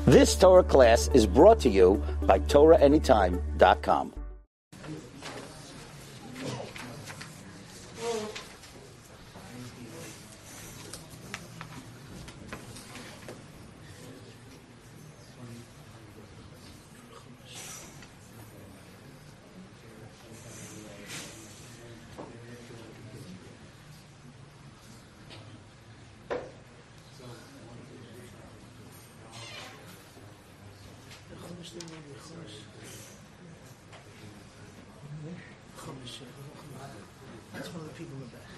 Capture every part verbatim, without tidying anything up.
This Torah class is brought to you by Torah Anytime dot com. That's one of the people in the back.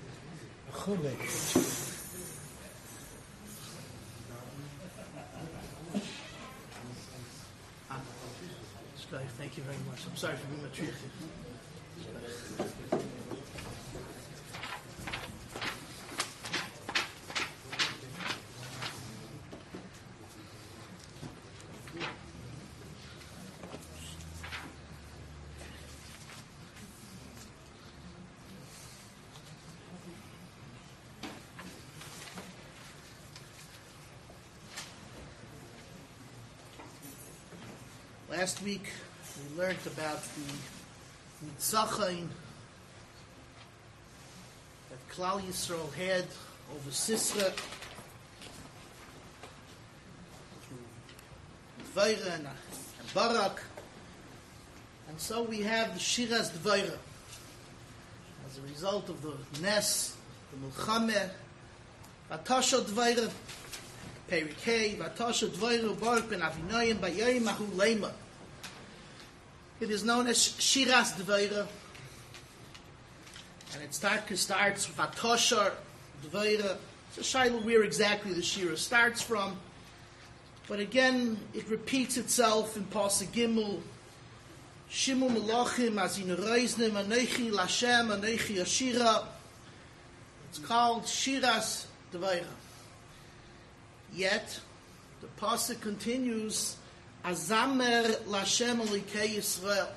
Ah, thank you very much. I'm sorry for being a trick. Last week we learned about the Nitzachain that Klal Yisrael had over Sisra through Dvaira and, and Barak, and so we have the Shiras Dvaira as a result of the Nes, the Mulchameh, Vatasha Dvaira, Perikei, Vatasha Dvaira, Barak ben Avinoyim, Bayayim Ahu Leima. It is known as Shiras Dvaira, and it start, starts with Vatosha Dvaira. It's a shayla where exactly the Shira starts from, but again it repeats itself in Pasuk Gimel. Shimu Melachim Azinu Reisnim Anechi Lashem Anechi Ashira. It's called Shiras Dvaira. Yet the pasuk continues, Azamer Lashem Elikei Yisrael.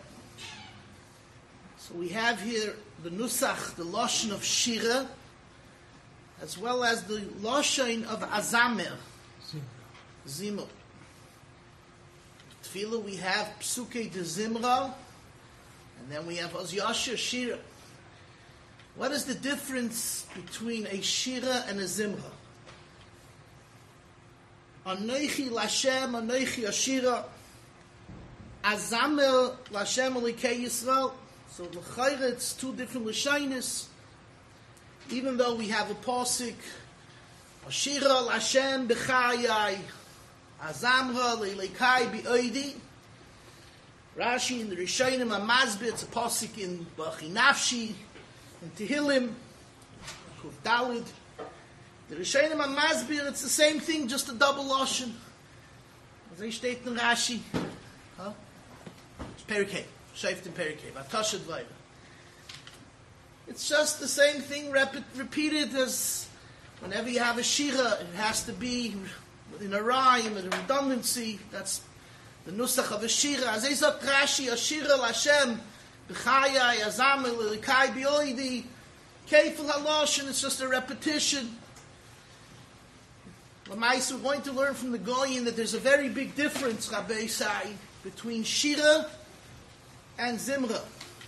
So we have here the nusach, the lashon of shira, as well as the lashon of Azamer, Zimur. Tefillah we have Psukei de Zimra, and then we have Ozyasha Shira. What is the difference between a shira and a zimra? Anoichi Lashem, Anoichi Ashira, Azamer Lashem Elikei Yisrael. So l'chayre it's two different lashonos. Even though we have a pasuk, Ashira Lashem b'chayai, Azamra le'lekai bi'oidi. Rashi in the Rishonim HaMazbeh, it's a pasuk in B'chi Nafshi, in Tehillim, Kuf Dalid. The Rishonim HaMazbeh, it's the same thing, just a double lashon. As I state in Rashi, huh? It's Perikei, Shayft in Perikei, Vatasha Dvaira. It's just the same thing, rep- repeated as whenever you have a shira, it has to be in a rhyme, in a redundancy. That's the nusach of a shira. As I said, Rashi, Ashira Lashem, B'chayai, Azamel, Elikai B'oidi, Keifel HaLashon, it's just a repetition. Lamais, we're going to learn from the Goyin that there's a very big difference, Rabbi Sai, between Shira and Zimra.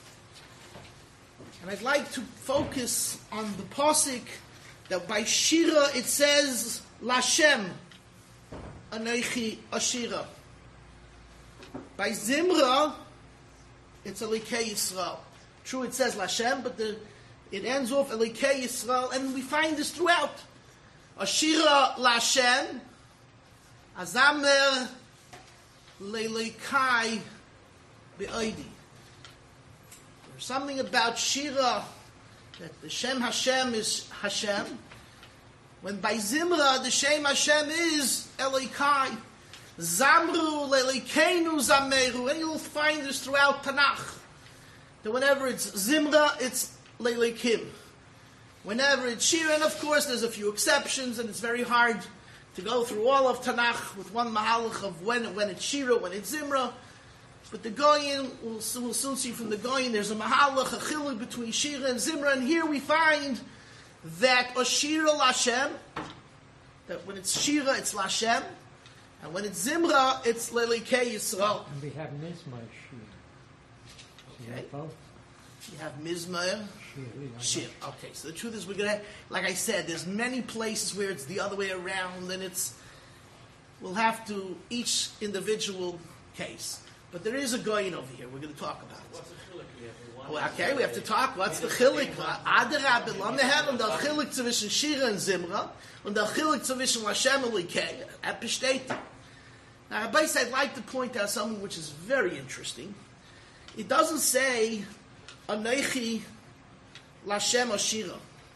And I'd like to focus on the pasuk that by Shira it says Lashem Anoichi Ashira. By Zimra it's Elikei Yisrael. True, it says Lashem, but the, it ends off Elikei Yisrael, and we find this throughout. Ashira Lashem, Azamer Le'lekai Be'oidi. There's something about Shira that the Shem Hashem is Hashem, when by Zimra the Shem Hashem is Elokai. Zamru Le'lekeinu Zameru, and you'll find this throughout Tanakh. That whenever it's Zimra, it's Le'lekim. Whenever it's Shira, and of course there's a few exceptions, and it's very hard to go through all of Tanakh with one mahalach of when when it's Shira, when it's Zimra. But the Goyin, we'll, we'll soon see from the Goyin, there's a mahalach, a chiluk between Shira and Zimra, and here we find that Ashira Lashem, that when it's Shira, it's Lashem, And when it's Zimra, it's Lelikei Yisrael. And we have Mizmor Shir. Okay. Both. You have Mizmor Shir. Okay, so the truth is we're going to, like I said, there's many places where it's the other way around, and it's, we'll have to, each individual case. But there is a goyin over here we're going to talk about. What's the chilik? Well, okay, we have to talk. What's the chilik? Adarab, lam nehem, the chilik zwischen Shira and Zimra, and the chilik zwischen Lashem and Likei. At Peshteta. Now, Rabbi, I'd like to point out something which is very interesting. It doesn't say Anoichi Lashem Ashira.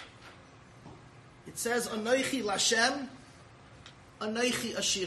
It says Anoichi Lashem, Anoichi Ashira.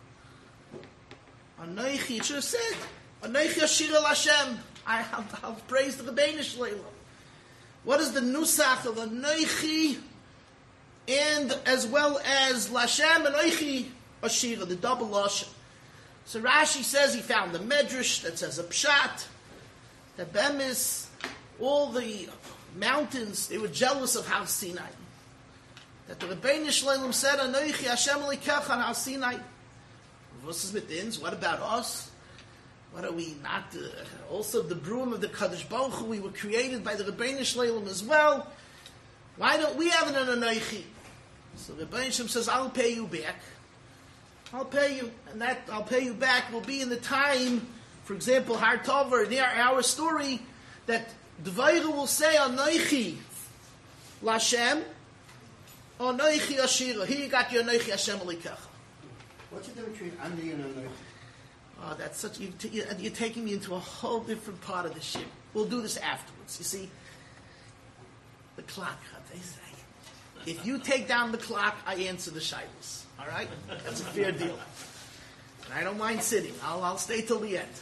Anoichi, it should have said Anoichi Ashira Lashem. I have, I'll praise the Rebbeinu Shleilam. What is the nusach of Anoichi and as well as Lashem Anoichi Ashira, the double Lashem? So Rashi says he found the Medrash that says a Pshat, that Bemis, all the mountains, they were jealous of Har Sinai. That the Rebbeinu Shleilam said, Anoichi Hashem Elokecha on Har Sinai. What about us? What are we not? Uh, also the broom of the Kadosh Baruch Hu, we were created by the Rebbeinu Shleilam as well. Why don't we have an Anoichi? So the Rebbeinu Shleilam says, I'll pay you back. I'll pay you, and that I'll pay you back will be in the time, for example, Har Tover, in our story, that Dvaira will say, Anoichi Lashem, Anoichi Ashira. Here you got your Anoichi Hashem Elokecha. What's the difference between Andi and Anoichi? Oh, that's such, you t- you're taking me into a whole different part of the ship. We'll do this afterwards. You see, the clock, they say. If you take down the clock, I answer the shilas. All right? That's a fair deal. And I don't mind sitting. I'll, I'll stay till the end.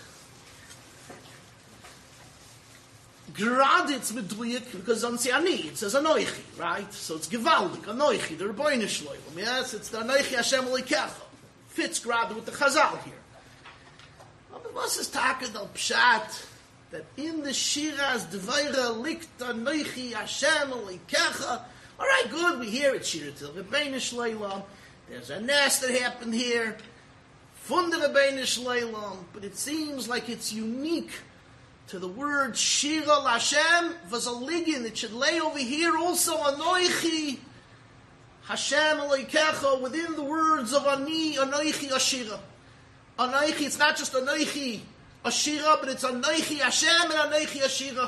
Graditz meduyik, because on Siani, it says Anoichi, right? So it's Gevaldik, Anoichi, the Rebbeinu Shleilam. Yes, it's the Anoichi Hashem Elokecha. Fits Grad with the Chazal here. What's this talking al Pshat? That in the Shiras Dvaira Likta Noichi Hashem Elokecha. All right, good. We hear it. Shira Til Rebbeinu Shleilam. There's a nest that happened here. From the Rebbeinu Shleilam, but it seems like it's unique to the word Shira Lashem was a ligin. It should lay over here also Anoichi Hashem Elokecha within the words of Ani Anoichi Ashira. Anoichi, it's not just Anoichi Ashira, but it's Anoichi Hashem and Anoichi Ashira.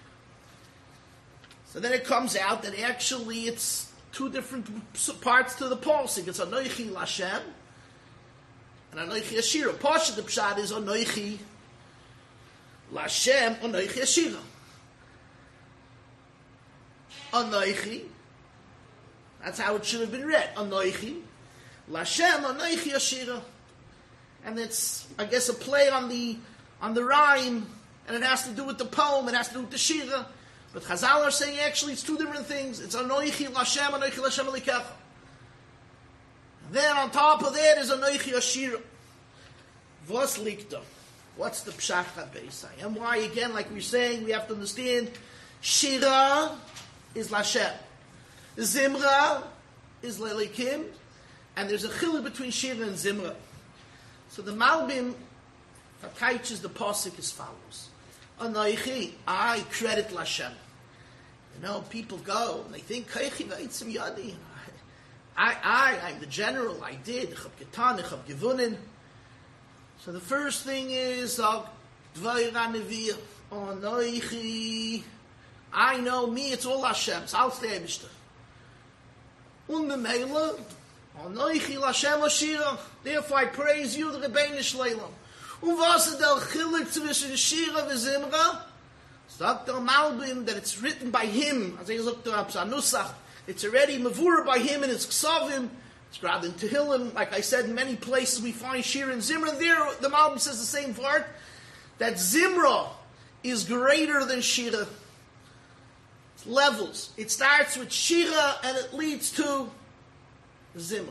So then it comes out that actually it's two different parts to the pasuk. It's Anoichi Lashem and Anoichi Ashira. Pasha the Pshat is Anoichi Lashem, Anoichi Ashira. Anoichi, that's how it should have been read. Anoichi Lashem, Anoichi Ashira. And it's, I guess, a play on the on the rhyme, and it has to do with the poem, it has to do with the shira. But Chazal are saying actually it's two different things. It's Anoichi Lashem, Anoichi Lashem Elokecha. Then on top of that is Anoichi Ashira. Vos likta. What's the Pshat HaBeisai? And why, again, like we're saying, we have to understand, Shira is Lashem. Zimra is Lelikim. And there's a chiluk between Shira and Zimra. So the Malbim verteitches the pasuk as follows: Anoichi, I credit Lashem. You know, people go and they think Keichi v'eitzim yadi. I, I, I'm the general. I did. Ich hab getan. Ich hab gewonnen. So the first thing is Dvaira Neviah. Anoichi, I know me. It's all Hashem's. I'll stay Eibishter. Und the Meila. Anoichi Lashem Ashira. Therefore I praise you, the Rebbeinu Shleilam. Und was ist der Chilik zwischen Shira und Zimra? Sagt der Malbim that it's written by him. As he looked up, Zanusach. It's already mavura by him and it's ksavim. It's grabbed in Tehillim. Like I said, in many places we find Shira and Zimra. There, the Malbim says the same part. That Zimra is greater than Shira. It's levels. It starts with Shira and it leads to Zimra.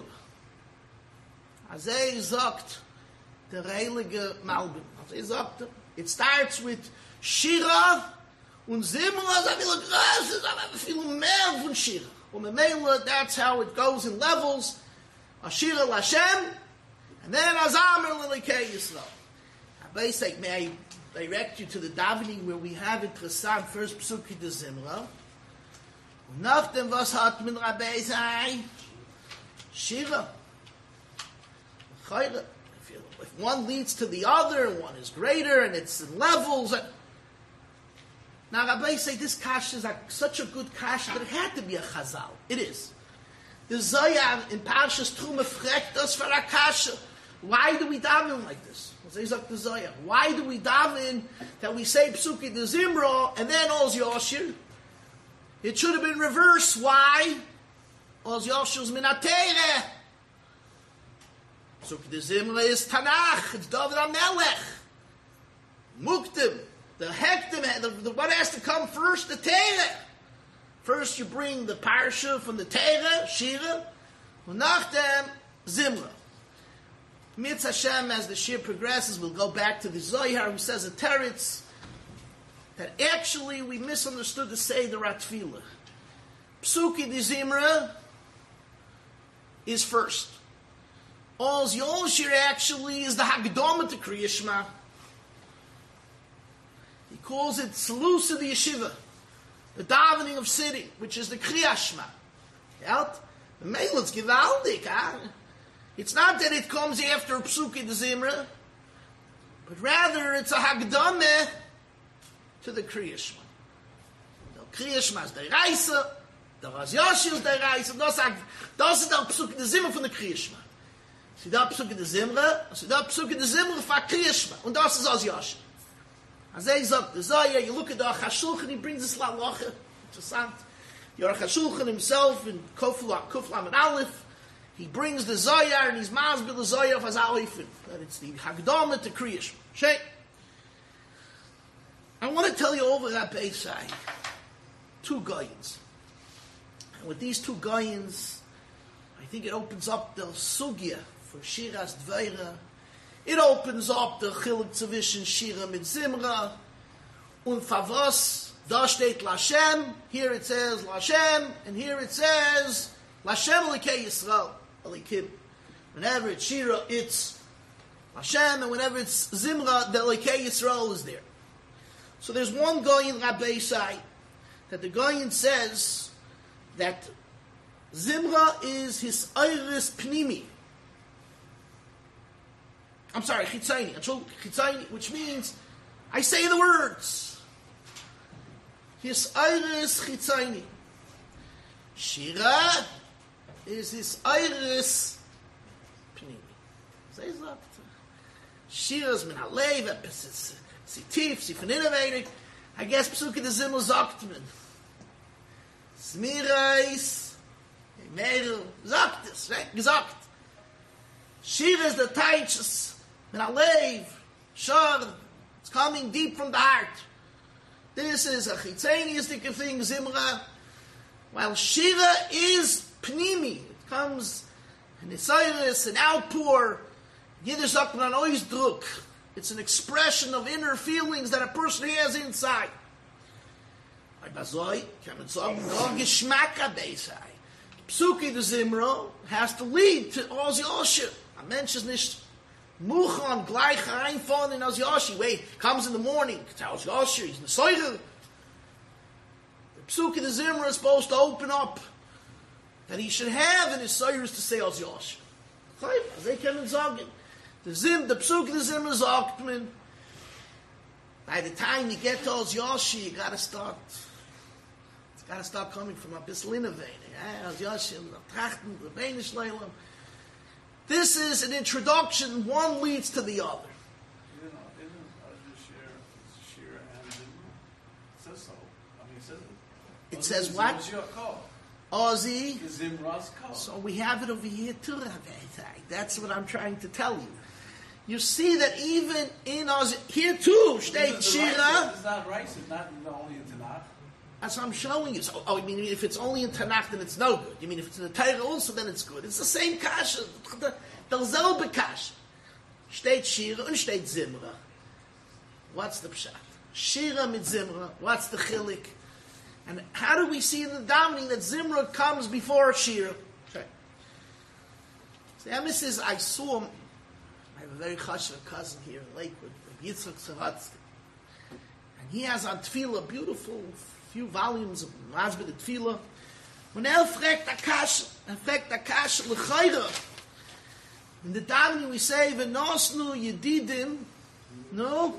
Azay sagt der heilige Malbim. Azay sagt, it starts with Shira und Zimra ist ein bisschen größer, ist aber viel mehr von Shira. Und Memela, that's how it goes in levels. Ashira Lashem And then Azamir L'Likei Yisrael. Basic, may I direct you to the davening where we have it Tresam, first Psuki de Zimra. Nach dem was hat min Rabbi sei? Shira. Chayre. If, you, if one leads to the other, one is greater, and it's in levels. And now Rabbi say this kash is like such a good kash that it had to be a chazal. It is. The Zoyar in Parshas Truma fragt us for a kasha. Why do we daven like this? Why do we daven that we say Psuki de Zimra and then Oz Yoshir? It should have been reversed. Why? Oz Yoshir's Minatere. Psuki de Zimra is Tanakh. It's David HaMelech. Muktim. The Hektim. The, the, what has to come first? The Teire. First you bring the Parsha from the Teire, Shira. And nach dem Zimra. Mitz Hashem, as the shir progresses, we'll go back to the Zohar who says at Teretz that actually we misunderstood the Seder Atfilah. Psuki de Zimra is first. Oz Yoshir actually is the Hagdama to Kriya Shema. He calls it Salusa the Yeshiva, the davening of sitting, which is the Kriya Shema. Out? The Melech Givaldik, huh? It's not that it comes after Psuki de Zimra, but rather it's a Hagdameh to the Kriya Shema. The Kriya Shema is the Reise, the Oz Yoshir is the Reise, das ist der Psuki de Zimra von der Kriya Shema. Sie da Psuki de Zimra, sie da Psuki de Zimra von Kriya Shema, und das ist Oz Yoshir. As he sagt, the Zohar, you look at the Aruch HaShulchan, he brings this lalacha, interessant. The Aruch HaShulchan himself in Kuflam and Aleph, he brings the Zohar and he's masbir the Zohar of Hazalifin. That it's the Hagdama to Kriya Shema. I want to tell you over that Beisai, two goyins. And with these two goyins, I think it opens up the sugya for Shiras Dveira. It opens up the Chiluk Tzavishn Shira mit Zimra. Und Favos, da steht Lashem, here it says Lashem, and here it says Lashem Elikei Yisrael. Elikim. Whenever it's Shira, it's Hashem, and whenever it's Zimra, the Elikei Yisrael is there. So there's one Goyin Rabbi Sai that the Goyin says that Zimra is his Iris Pnimi. I'm sorry, Chitzayni. Chitzayni, which means I say the words. His Iris Chitzayni. Shira is his Iris Pnimi. Say that. Shira's min halev, sie tief, sie von innovating. I guess Psuki de Zimra sagt man. Smirais, Meirel, sagt es, right? Gesagt. Shira is the Taichus, min halev, Shar, it's coming deep from the heart. This is a chitzaniistic thing, Zimra. While Shira is Pnimi, it comes an Isairis, an outpour, Yiddish sagt man Ausdruck. It's an expression of inner feelings that a person has inside. Bazoi, kann man sagen, no Geschmack Beisai. Psuki de Zimra has to lead to Oz Yoshir. A Mensch ist nicht Muchan gleich reinfahren in Oz Yoshir. Wait, comes in the morning, it's Oz Yoshir, he's in the Soichel. The Psuki de Zimra is supposed to open up that he should have in his Soichel to say Oz Yoshir. They können sagen, the Zim, the Psuki de Zimra sagt man, by the time you get to Oz Yoshir, you gotta start, it's gotta start coming from a bissl innovating. Oz Yoshir, Trachten, the Benish Leilam. This is an introduction, one leads to the other. You know, isn't Oz Yoshir, Shira and Zimra? It says so. I mean, it says it. It says what? It's your call. Ozzy. The Zimra's call. So we have it over here too, Rabbi. That's what I'm trying to tell you. You see that even in Ozzy, here too, steht Shira. It's not right, it's not only in Tanakh. That's what I'm showing you. So, oh, I mean, if it's only in Tanakh, then it's no good. You mean if it's in the Torah also, then it's good. It's the same kasha. Derselbe kasha. Steht Shira and steht Zimra. What's the pshat? Shira mit Zimra. What's the chilik? And how do we see in the davening that Zimra comes before Shira? Okay. So the Emes says, I saw have a very chashuv cousin here in Lakewood, Yitzchak Saratsky. And he has on Tefillah, beautiful few volumes of Masbid Tefillah. When er fragt Akash, er fragt Akash l'chayra. In the davening we say, v'nosnu yedidim, no?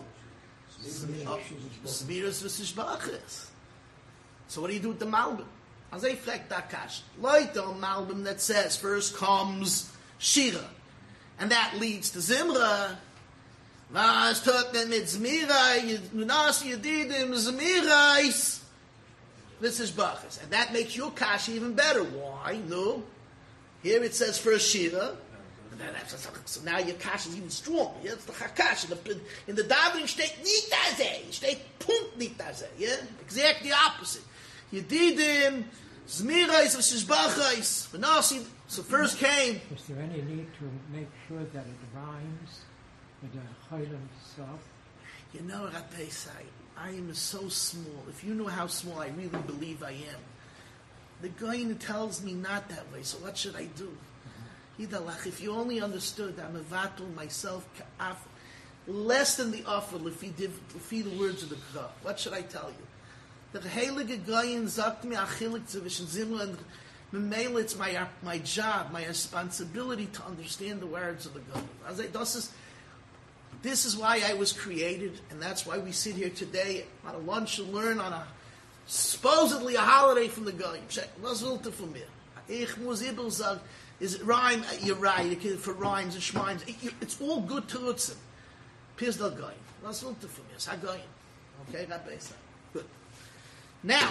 Smiras v'sishbachas. So what do you do with the Malbim? As I fragt Akash, like the Malbim that says, first comes Shira, and that leads to Zimra. Was tut men mit Zmira, v'nos yedidim, Zmirais. This is Bachas. And that makes your Kash even better. Why? No. Here it says first Shira. So now your Kash is even stronger. Yeah? It's the Chakash. In the davening steht nicht daseh. Steht Punkt nicht daseh. Yeah? Exactly the opposite. Yedidim, Zmirais, V'shishbachais. So first came. Is there any need to make sure that it rhymes with the Chaylim itself? You know, Rabbi say, I am so small. If you know how small I really believe I am, the guy tells me not that way. So what should I do? Mm-hmm. If you only understood, I'm a vatul myself, less than the offer. If he did, the words of the Kra. What should I tell you? The heilige Goyin sagt mir achilik zwischen Zimra and Memela. It's my my job, my responsibility to understand the words of the Goyin. As I das is. This is why I was created, and that's why we sit here today on a lunch and learn on a supposedly a holiday from the Goyim. Was wilt for me? Ich muss ibel sagen, is it rhyme? You're right, for rhymes and shmines. It's all good to Lutzen. Piers del Goyim. Was wilt for me? It's ha Goyim. Okay, Rabbi say. Good. Now,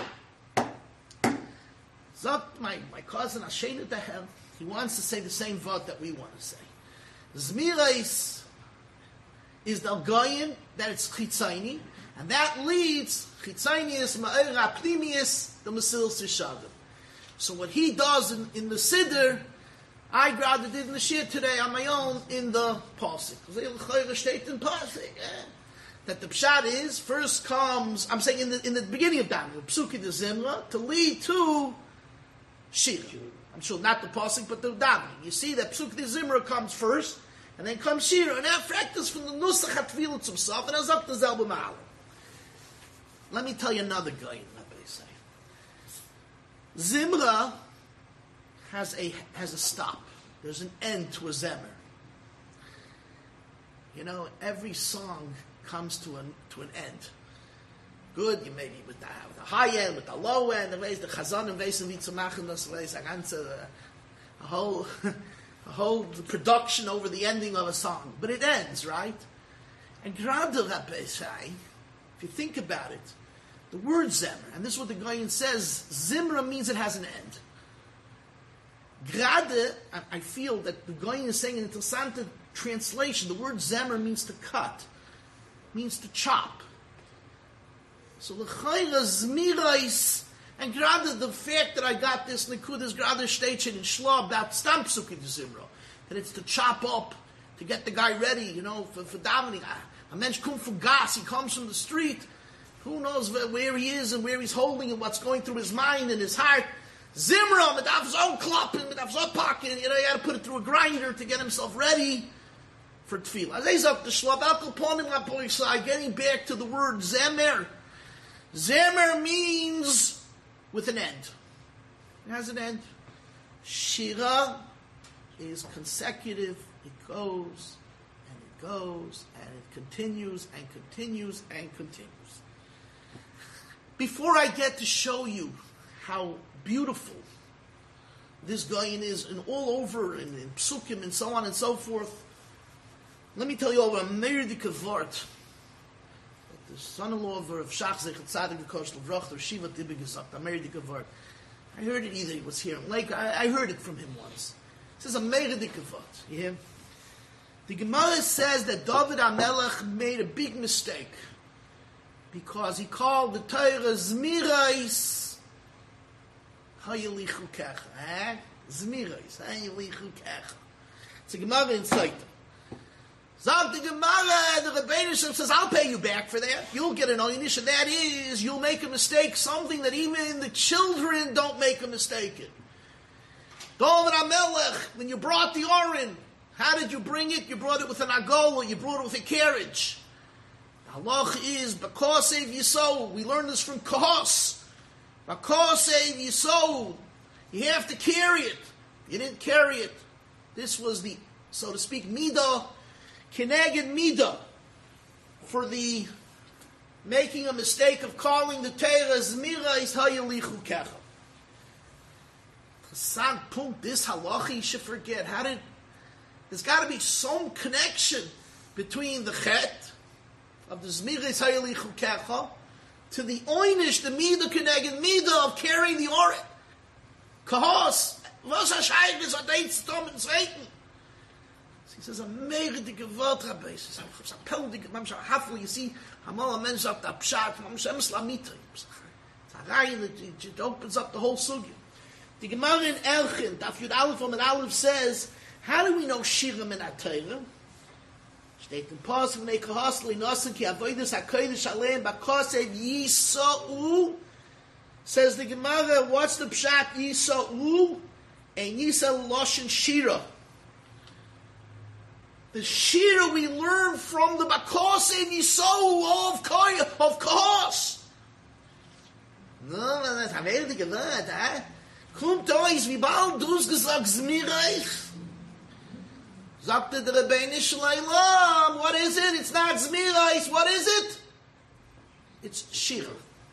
sagt my, my cousin Ashena Dahem, he wants to say the same word that we want to say. Zmirais is the Goyin, that it's Chitzayni, and that leads, Chitzayni is Ma'era Plimius, the Masil Sishadim. So what he does in, in the Siddur, I'd rather did in the Shir today on my own in the Pasuk. That the Pshat is, first comes, I'm saying in the, in the beginning of Daniel, the Psuki de Zimra, to lead to Shir. I'm sure not the Pasuk, but the Davening. You see that Psuki de Zimra comes first, and then comes Shira, and that practice from the Nusach HaTfilut himself, and that's up to Zelba Ma'alim. Let me tell you another guy, Rabbi say. Zimra has a has a stop. There's an end to a Zemer. You know, every song comes to an to an end. Good, you may be with the, with the high end, with the low end, the ways the Chazan and Veisen Vitzamachen, das ways I answer the whole. A whole production over the ending of a song. But it ends, right? And Grade Rabbi say, if you think about it, the word Zemer, and this is what the Goyin says, Zimra means it has an end. Grade, I feel that the Goyin is saying an interessante translation. The word Zemer means to cut, means to chop. So the Chayra Zmirais, and gerade the fact that I got this Nekudas gerade station in Shla about Stam Psuki de Zimra, that it's to chop up, to get the guy ready, you know, for, for davening. A mensch kum from gas, he comes from the street, who knows where, where he is and where he's holding and what's going through his mind and his heart. Zimra, mit auf so klappen, mit auf so packen, you know, you got to put it through a grinder to get himself ready for tefillah. As he's up the Shla, Balkal Ponim Lapoisai, getting back to the word Zemer. Zemer means with an end. It has an end. Shira is consecutive. It goes, and it goes, and it continues, and continues, and continues. Before I get to show you how beautiful this Goyin is, and all over, and in Psukim, and so on and so forth, let me tell you over a Merdike Vort. The son-in-law of Rav Shach Zechat Tzadik V'Kosh L'Vrach, or Shiva Tibbe Gesagt, Ameridike Vort. I heard it either he was here in Lake, I, I heard it from him once. It says Ameridike Vort. You hear? The Gemara says that David HaMelech made a big mistake because he called the Torah Zmirais Hayelichu Kecha. Eh? Zmirais Hayelichu Kecha. It's a Gemara in Saita. Zog the Gemara, the Rebbeinu says, I'll pay you back for that. You'll get an oynish, and that is, you'll make a mistake, something that even the children don't make a mistake in. David HaMelech, when you brought the Orin, How did you bring it? You brought it with an agola, you brought it with a carriage. The halach is, Bakos save Yisrael. We learned this from Kahos. Bakos save Yisrael. You have to carry it. You didn't carry it. This was the, so to speak, midah, keneged midah, for the making a mistake of calling the Torah Zmira is Hayalichu Kecha. Chassan Punkt, this halacha you should forget. How did, there's got to be some connection between the chet of the Zmira is Hayalichu Kecha to the oinish, the midah keneged midah of carrying the oret. Kahos, was HaShayach is a date stom and Zweiten. He says, a meredige Wort, Rabbi. He says, a peldige, manchmal hafel, you see, hamal a mensch sagt, a pshat, manchmal emes lamita. It's a rein, it opens up the whole sugya. The Gemara in Elchin, Daf Yud Aleph from an Aleph says, how do we know Shira min HaTorah? Steht in Pasuk, Nei kahas li nosen ki avoidus HaKodesh alein bakosev Yisa'u. Says the Gemara, what's the pshat Yisa'u? And Yisa Loshen Shira. The Shira we learn from the Bakosev Yisa'u of Koy, of Kahos. No, no, that's a very good word, eh? Kommt euch, wie bald du es gesagt, Zmireich. Sagte der Rebbeinu Shleilam, what is it? It's not Zmireich, what is it? It's Shira.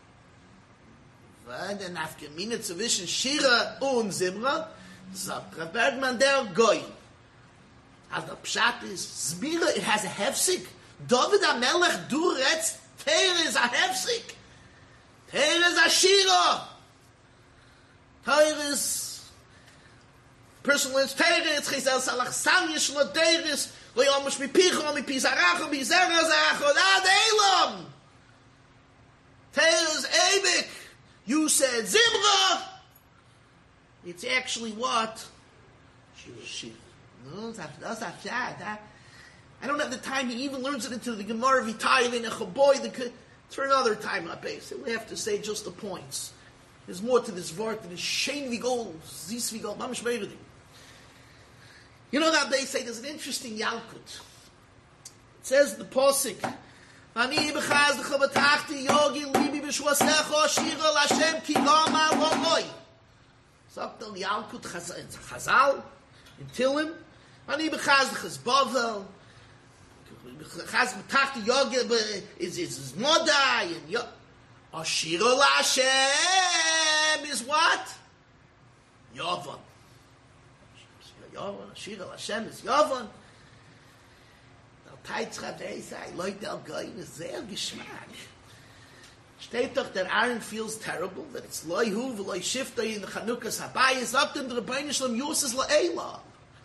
Weil der Nafgemine zwischen Shira und Zimra, sagt Rav Bergman der Goy. As the pshat is Zmira, it has a hefsik. David HaMelech, du redst, Teir is a hefsik. Teir is a Shira. Teir is, person learns Teir, it's Chizal Salach Sam Yishlo Teir is, Lo Yomush Mi Picho, Mi Pizaracho, Mi Zera Zaracho, Ad Eilam. Teir is Eibik. You said Zimra. It's actually what? Shira. No, that's not that. I don't have the time. He even learns it into the Gemara V'Tayv in a Chaboy. It's for another time, not base. We have to say just the points. There's more to this vart than Shein Vigol, Zis Vigol, Mamish Meirdim. You know that they say there's an interesting Yalkut. It says the Posik, Ani b'chaz d'chabatachti yogi libi b'shwasecho shira l'Hashem ki gama l'loi. Sagt the Yalkut Chazal in Tilim. Ani b'chaz d'chazbavel. Chaz b'tachti yogi is is modai and yo. Ashira l'Hashem is what? Yovan. Yovan. Ashira l'Hashem is Yovan. I like the Al-Gain, is sehr Geschmack. Steht doch, der Aaron feels terrible, that it's Loihu, V'loi Shifta, in the Chanukas Habayis, up to the Rebbeinu Shalom, Yusas La'elam.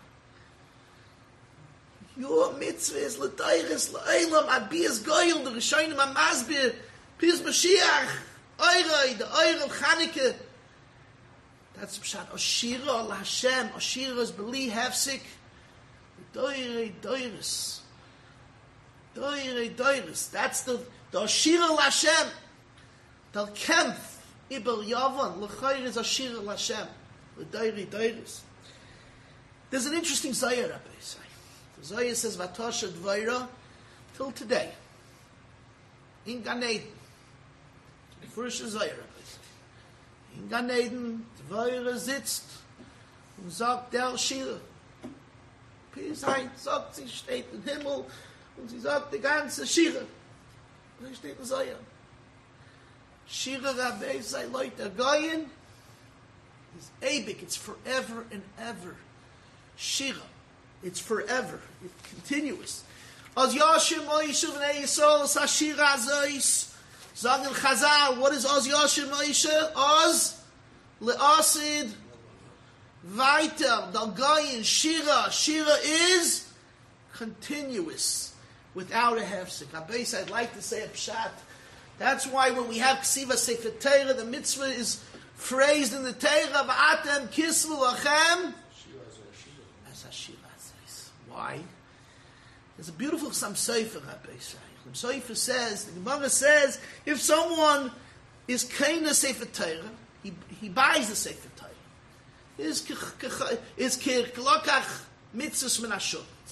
Your mitzvah is L'tayris La'elam, Adbiyas Goyel, the Rishonim HaMazbir, Piz Mashiach, Oiroi, the Oir of Chanukah. That's Pshat, Oshira Al-Hashem, Oshira is Beli Hefsik, Doirei Doiris. Doire, doires. That's the the Ashira L'Hashem. Del Kempf Ibel Yavan. L'chayr is Ashira L'Hashem. The doire, doires. There's an interesting Zayar, Rabbi say. The Zayar says Vatosha Dvaira till today. In Gan Eden. The first Zayar, Rabbi say. In Gan Eden, Dvaira sitzt und sagt der Shira. Peace ein, sagt sie steht im Himmel. Und sie sagt, die ganze Shira. Da steht ein Zohar. Shira Rabbi sei Leute Goyen is Eibik. It's forever and ever. Shira. It's forever. It's continuous. As Yashim Moishe v'nei Yisrael sa Shira Azois. Sagen Chazal. What is Oz Yashim Moishe? Oz Le'asid Vaiter. Dal Goyen Shira. Shira is continuous. Without a hefsek. Abbas, I'd like to say a pshat. That's why when we have Ksiva Sefer Torah, the mitzvah is phrased in the Torah, V'atem kisvu lachem. As Hashira says. Why? There's a beautiful Chassam Sofer, Abbas. Chassam Sofer says, the Gemara says, if someone is kain a Sefer Torah, he, he buys the Sefer Torah. Is kirklokach mitzvahs min hashur.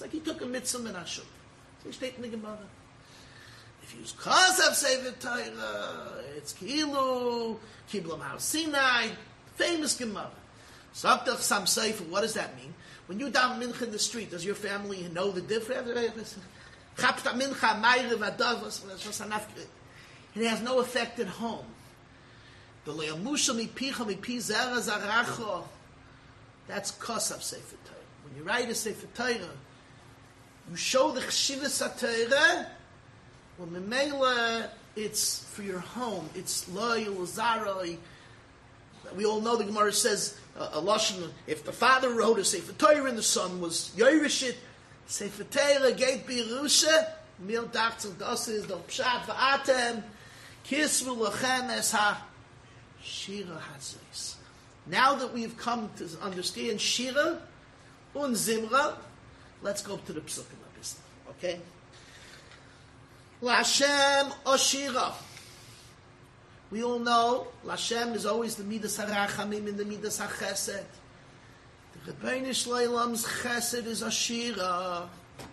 like he took a mitzvah in Ashur. So he steht in the Gemara. If you use Kasav Sefer Torah, it's Kilu, Kiblam Har Sinai, famous Gemara. Sabtach Sam Sefer, what does that mean? When you down Mincha in the street, does your family know the difference? Chapta Mincha, Mayre, Vadav, it has no effect at home. The Le'amusha Mipicha, Mipi Zera Zaracho, that's Kasav Sefer Torah. When you write a Sefer Torah, you show the Chshivas HaTorah. Well, Memela, it's for your home. It's loyal, zaroi. We all know the Gemara says, uh, a Lashon, if the father wrote a Sefer Torah and the son was Yerishit, Sefer Torah, Geit Birusha, Mil Dachzel, das is the Pshat V'atem, Kisvu Lachem Es Ha, Shira Hazais. Now that we've come to understand Shira and Zimra, let's go to the Psukim of this. Okay? Lashem Oshira. We all know Lashem is always the Midas HaRachamim and the Midas HaChesed. The Rebbeinu Shleilam's Chesed is Oshira.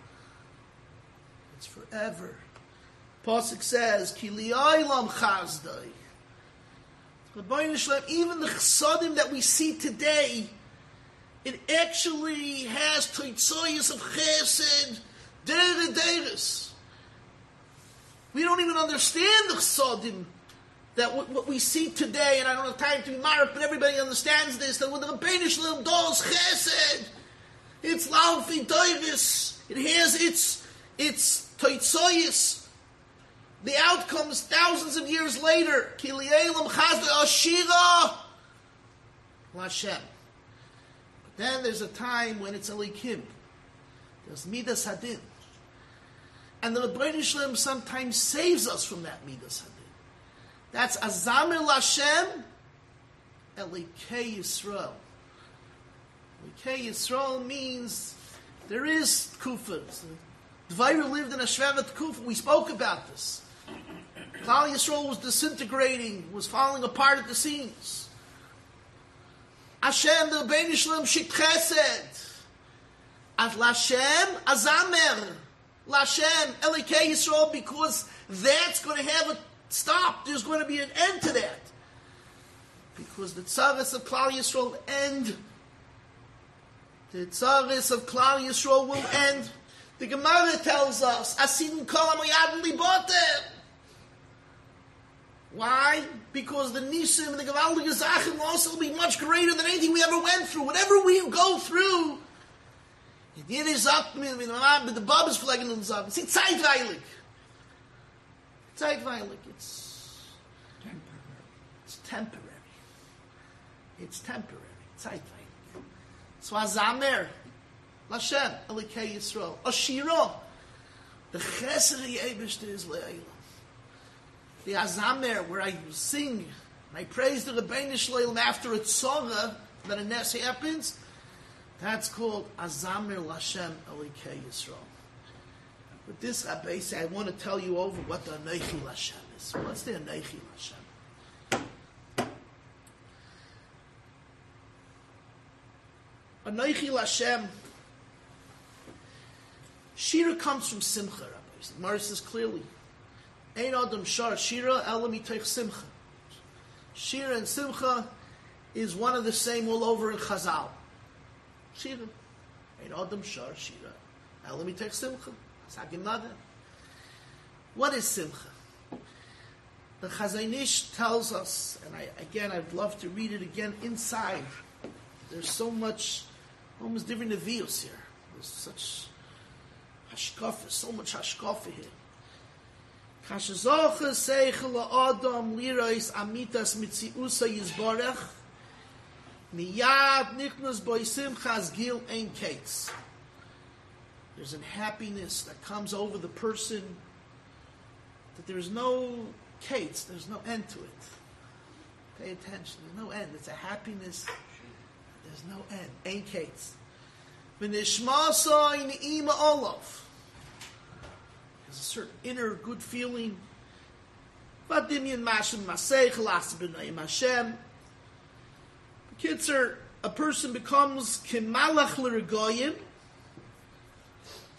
It's forever. Pasuk says, Ki li'olam chazdai. Rebbeinu Shleim, even the Chesadim that we see today, it actually has Toitzoyas of Chesed, Dere Deres. We don't even understand the Chesadim that what, what we see today, and I don't have time to be marked, but everybody understands this, that when the Rebbeinu Shalom does Chesed, it's Lalfi Doiris, it has its, its Toitzoyis. The outcomes thousands of years later, Ki li'elam chazda Ashira Lashem. But then there's a time when it's Elikim. There's Midas Hadin. And the Rebbeinu Shalom sometimes saves us from that Midas Hadin. That's Azamer Lashem Elikei Yisrael. Elikei Yisrael means there is Kufa. Dvaira lived in a Shvevet Kufa. We spoke about this. Klal Yisrael was disintegrating, was falling apart at the seams. Hashem, the Rebbeinu Shalom, Shik Chesed. At Lashem, Azamer Lashem Elikei Yisrael, because that's going to have a stop. There's going to be an end to that. Because the tzaris of Klal Yisrael end. The tzaris of Klal Yisrael will end. The Gemara tells us, Asin kolam oyadin libotem. Why? Because the Nisim and the Gevaldige Zachen will also be much greater than anything we ever went through. Whatever we go through, it is up with the Babas flagging on the Zachen. See, zeitweilig. Zeitweilig. It's temporary. It's temporary. It's temporary. Zeitweilig. So Azamer, Lashem, Elikei Yisrael, Oshiro, the Chesed Yebishter is Le'elam. The Azamer, where I sing, and I praise the Rebbeinu Shleilam after a tzorah, that a nes happens, that's called Azamer Lashem Elikei Yisrael. With this, Rabbi say, I want to tell you over what the Anochi Lashem is. What's the Anochi Lashem? Anochi Lashem, Shira comes from Simcha, Rabbi. The Gemara says clearly, Ein Adam Shar Shira Elam Yiteich Simcha. Shira and Simcha is one of the same all over in Chazal. Shira. Ein Adam Shar Shira Elam Yiteich Simcha. What is Simcha? The Chazon Ish tells us, and I, again, I'd love to read it again inside. There's so much, almost different nevios here. There's such hashkafa, so much hashkafa here. Kashazocha seichel ha'adam lirois amitas mitziusa yizborech miyad nichnas boi simchas gil ein kates. There's a happiness that comes over the person that there's no kates, there's no end to it. Pay attention, there's no end. It's a happiness, there's no end. Ein kates. V'nishmasa in ima olav. There's a certain inner good feeling. Vadimyan mashem masech las b'nayim Hashem. Kitzer, a person becomes kimalach l'regoyim.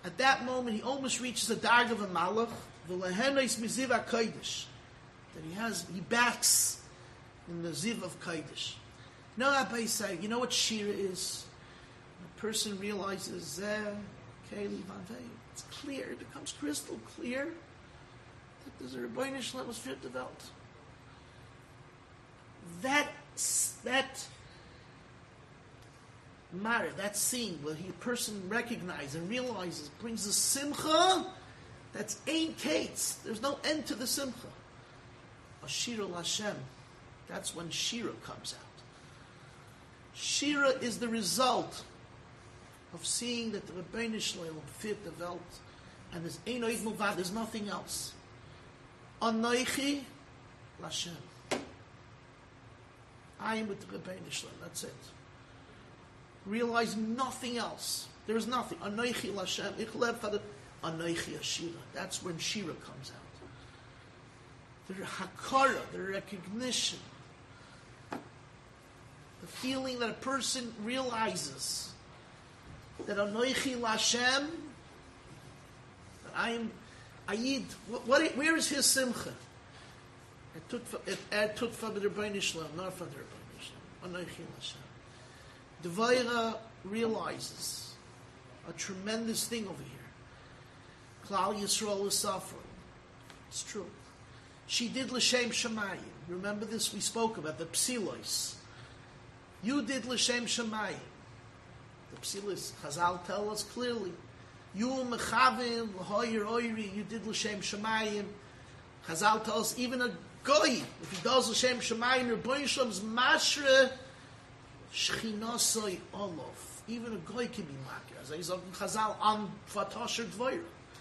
At that moment, he almost reaches the darg of a malach, v'lehenos miziv HaKodesh, that he has, he backs in the ziv of Kodesh. No, Rabbi say, you know what shira is? A person realizes, eh, Keli Vanvei, it's clear, it becomes crystal clear that there's a Rebbeinu Shalom was fit developed. That, that, Mara, that scene where he, a person recognizes and realizes, brings a simcha that's ein kates. There's no end to the simcha. Ashira Lashem. That's when Shira comes out. Shira is the result of seeing that the Rebbeinu Shalom fit developed, and there's ein oiv muvad. There's nothing else. Anoichi Lashem. I am with the Rebbeinu Shalom. That's it. Realize nothing else. There is nothing. Anoichi Lashem. Ichlev Fadar. Anoichi Ashira. That's when Shira comes out. The hakara, the recognition, the feeling that a person realizes that Anoichi Lashem, that I am, Ayid. What, what? Where is his simcha? It took from the Rebbeinu Shalom, not from the Rebbeinu Shalom. Anoichi Lashem. Devaira realizes a tremendous thing over here. Klal Yisrael is suffering. It's true. She did l'shem shamayim. Remember this? We spoke about the psilos. You did l'shem shamayim. The psilos, Chazal tell us clearly. You mechavin l'hoyer oiri. You did l'shem shamayim. Chazal tell us even a goy, if he does l'shem shamayim, Rebbeinu Shalom's mashre shchinasoi olof. Even a goy can be makir. As I said in Chazal on fatosher dvoira.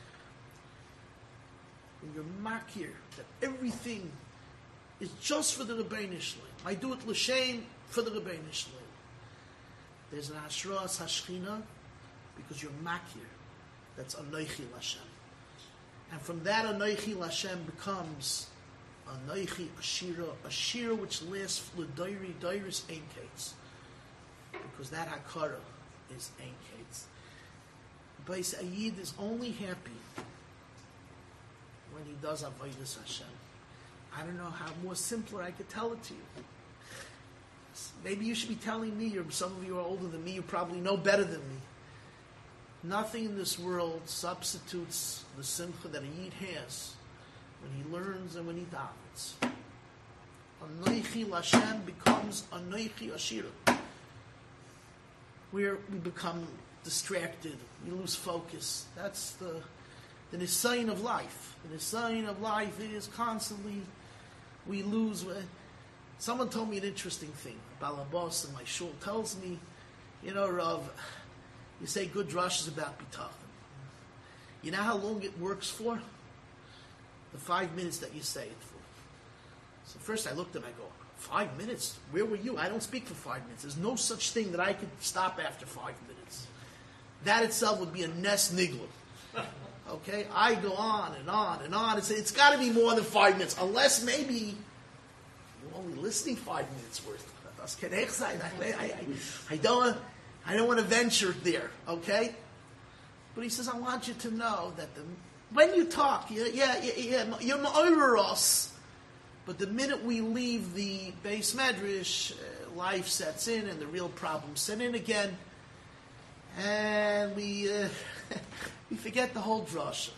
When you're makir, that everything is just for the Rebbeinu Shalom. I do it l'shem for the Rebbeinu Shalom. There's an hashras hashchina because you're makir. That's anoichi Lashem. And from that anoichi Lashem becomes anoichi ashira, ashira which lasts l'doiri, doiris ein kates. Because that hakara is ein kates. Bais Ayid is only happy when he does avodas Hashem. I don't know how more simpler I could tell it to you. Maybe you should be telling me, or some of you are older than me, you probably know better than me. Nothing in this world substitutes the simcha that a Yid has when he learns and when he davens. Anoichi Lashem becomes Anoichi Ashira. Where we become distracted, we lose focus. That's the the nisayin of life. The nisayin of life is constantly we lose. Someone told me an interesting thing. Balabos in my shul tells me, you know, Rav, you say good drushes about bitachon. You know how long it works for? The five minutes that you say it for. So first I looked at him, I go, five minutes? Where were you? I don't speak for five minutes. There's no such thing that I could stop after five minutes. That itself would be a nes nigla. Okay? I go on and on and on. It's, it's got to be more than five minutes, unless maybe you're only listening five minutes worth. I, I, I, I don't I don't want to venture there, okay? But he says, I want you to know that the, when you talk, yeah, yeah, yeah, you're over us. But the minute we leave the base medrash, uh, life sets in and the real problems set in again. And we uh, we forget the whole drasha.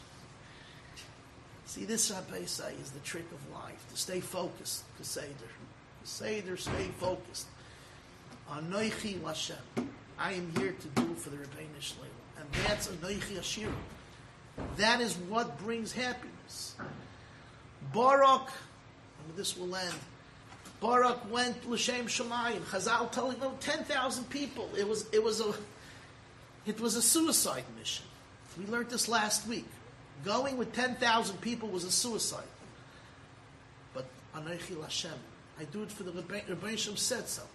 See, this, Rabbi say, is the trick of life, to stay focused, to Seder. To Seder, stay focused. Anoichi Lashem. I am here to do for the Rebbeinu Shalom. And that's Anoichi Ashira. That is what brings happiness. Barak, and this will end, Barak went l'shem shamayim. Chazal told him, ten thousand people. It was, it was a, it was a suicide mission. We learned this last week. Going with ten thousand people was a suicide. But Anoichi Lashem, I do it for the Rebbeinu. Rebbeinu Shalom said so.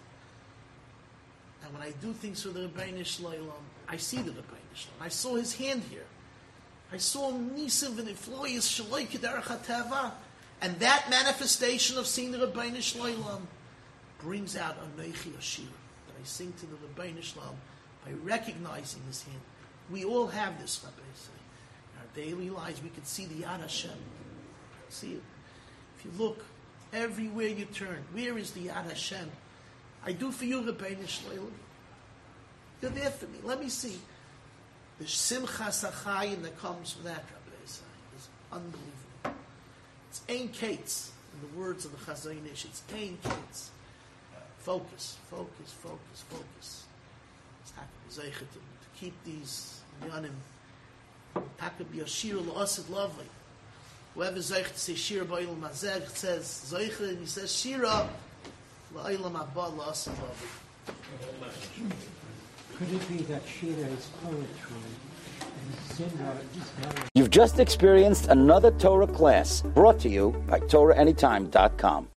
And when I do things for the Rebbeinu Shalom, I see the Rebbeinu Shalom. I saw his hand here. I saw Nisim v'nifloyis shaloi k'derech hateva. And that manifestation of seeing the Rebbeinu Shalom brings out Anoichi Ashira. That I sing to the Rebbeinu Shalom by recognizing his hand. We all have this, Rabbi say. In our daily lives, we can see the Yad Hashem. See it. If you look everywhere you turn, where is the Yad Hashem? I do for you, Rabbi Shleilim. You're there for me. Let me see. The Simcha Sachayim that comes from that, Rabbi say, is unbelievable. It's Ein Kates, in the words of the Chazon Ish. It's Ein Kates. Focus, focus, focus, focus. It's Taka B'Zeichet to keep these Yanim. Taka B'Yashir L'Asid Lovely. Whoever Zeichet to say Shira Ba'il Mazeh says Zeichet, and he says Shira La'Ilam Abba L'Asid Lovely. Could it be that Shira is poetry and Zimra is melody? You've just experienced another Torah class brought to you by Torah Anytime dot com.